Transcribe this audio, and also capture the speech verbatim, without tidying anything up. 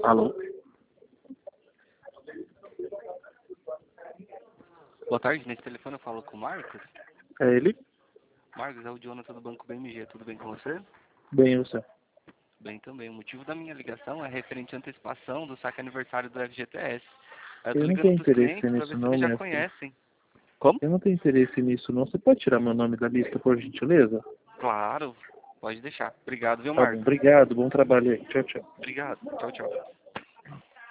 Alô? Boa tarde, nesse telefone eu falo com o Marcos. É ele? Marcos, é o Jonathan do Banco B M G, tudo bem com você? Bem, você. Bem também. O motivo da minha ligação é referente à antecipação do saque aniversário do F G T S. Eu tô Eu não ligando tenho pros interesse clientes para nisso ver se não, eles já mestre. conhecem. Como? Eu não tenho interesse nisso não. Você pode tirar meu nome da lista, por gentileza? Claro, pode deixar. Obrigado, viu, Tá bom, Marcos? obrigado. Bom trabalho aí. Tchau, tchau. Obrigado. Tchau, tchau.